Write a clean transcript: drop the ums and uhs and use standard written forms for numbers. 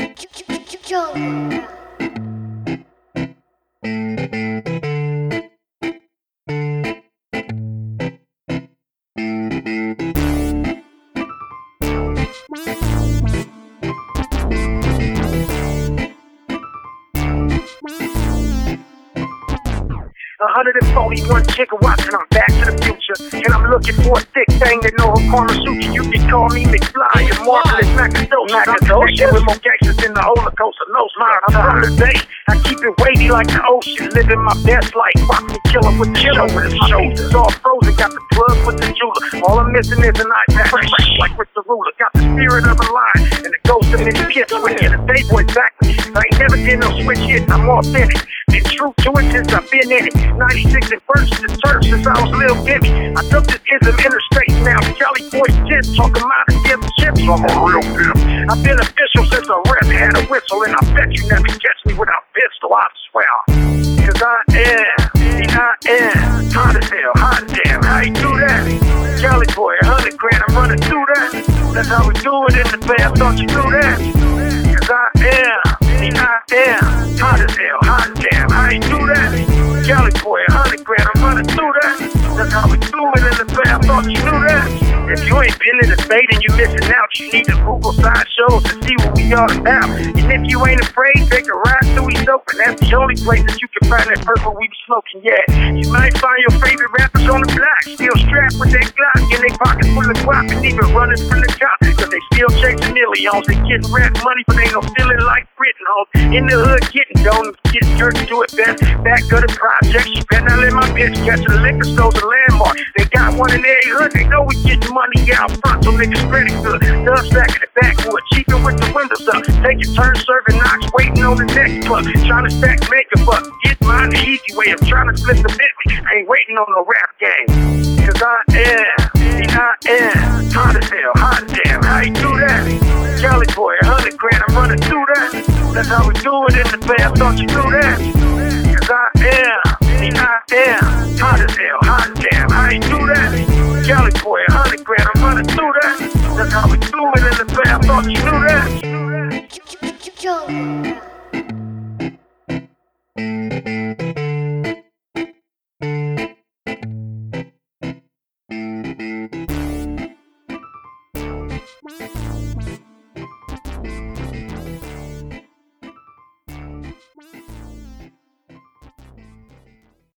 Jungle. 141 gigawatts and I'm back to the future. And I'm looking for a thick thing that know Karmasutra. You can call me McFly and Marvelous Macadocious. I'm connected with more gangsters than the Holocaust of no smile. I'm from the Bay. I keep it weighty like the ocean. Living my best life. Watch me kill him with the shoulder. My shoulders all frozen. Got the plug with the jeweler. All I'm missing is an iPad. Fresh like with the ruler. Got the spirit of a lion and the ghost of Miss Pitts. With the day boy back me. I ain't never did no switch hits. I'm authentic. Been true to it since I've been in it. 96 and first to turf since I was Lil Bibby. I took this ism interstate now. Cali boy tips talking about the dip chips. I'm a real pimp. I've been official since I rap had a whistle, and I bet you never catch me without pistol. I swear. Cause I am hot as hell, hot damn. How you do that? Cali boy, 100 grand, I'm running through that. That's how we do it in the fam. Thought you knew that? Cause I am hot as hell, hot damn. How you do that? Cali boy, 100 grand, I'm running through that. That's how we do it in the fam. Thought you knew that? If you ain't been in the debate and you missing out, you need to Google side shows to see what we all about. And if you ain't afraid, take a ride through East Open. That's the only place that you can find that purple we be smoking, yeah. You might find your favorite rappers on the block, still strapped with that Glock in their pocket full of guap and even running from the cops. Cause they still chasing millions and getting rap money, but ain't no feeling like Britain, hoes. In the hood, getting donuts, getting dirt to it best. Back of the project, you better not let my bitch catch the liquor store's a landmark. They got one in every hood, they know we getting money out front, so niggas ready good. Dust back in the backwood, cheapin' with the windows up. Take a turn serving knocks, waiting on the next club. Trying to stack makeup up, get mine the easy way. I'm trying to flip the Bentley, I ain't waiting on no rap game. Cause I am hot as hell, hot damn. How you do that? Cali boy, 100 grand, I'm running through that. That's how we do it in the fam. Thought you knew that? Cause I am hot as hell, hot damn. How you do that? Cali boy, 100 grand, I'm running through that. That's how we do it in the fam. Thought you knew that?